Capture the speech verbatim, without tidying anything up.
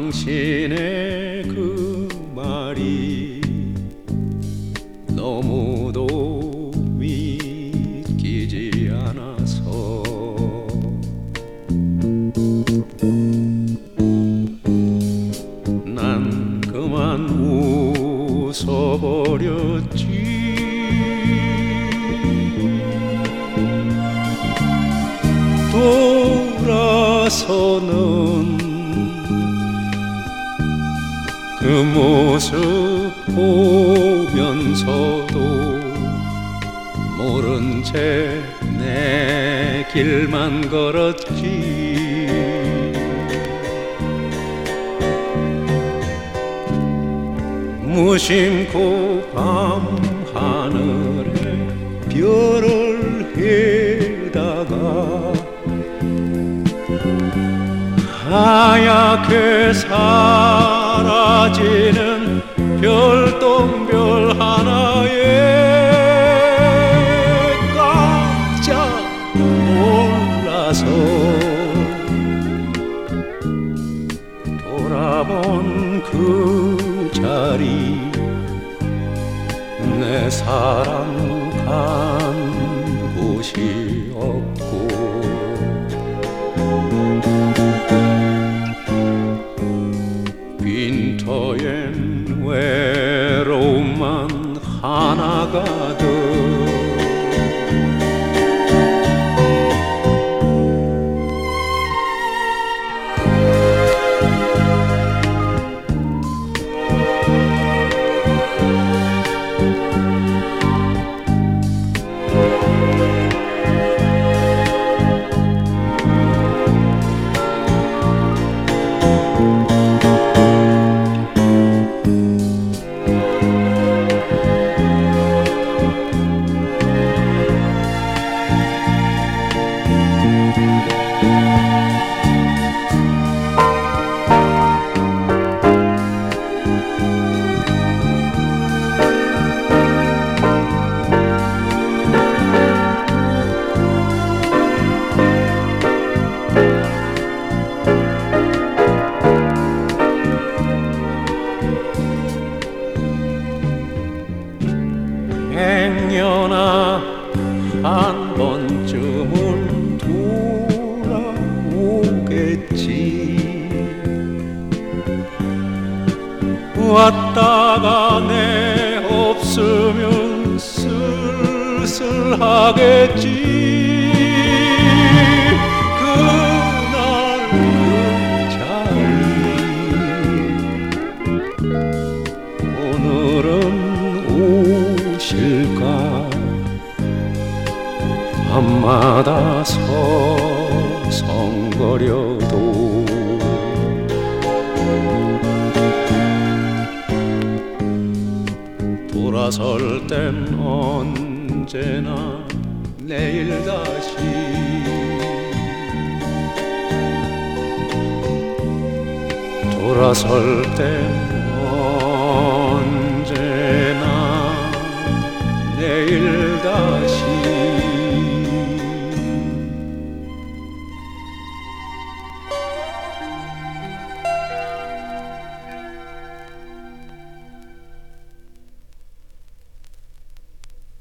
당신의 그 말이 너무도 믿기지 않아서 난 그만 웃어버렸지. 돌아서는 그 모습 보면서도 모른 채 내 길만 걸었지. 무심코 밤하늘에 별을 해다가 하얗게 사라지는 별똥별 하나에 깜짝 놀라서 돌아본 그 자리 내 사랑 간 곳이 없고 빈터엔 외로움만 하나가득. 행여나 한 번쯤은 돌아오겠지. 왔다가 내 없으면 쓸쓸하겠지. 그날 그 자리 오늘은 오실까. 밤마다 서성거려도 돌아설 땐 언제나 내일 다시 돌아설 땐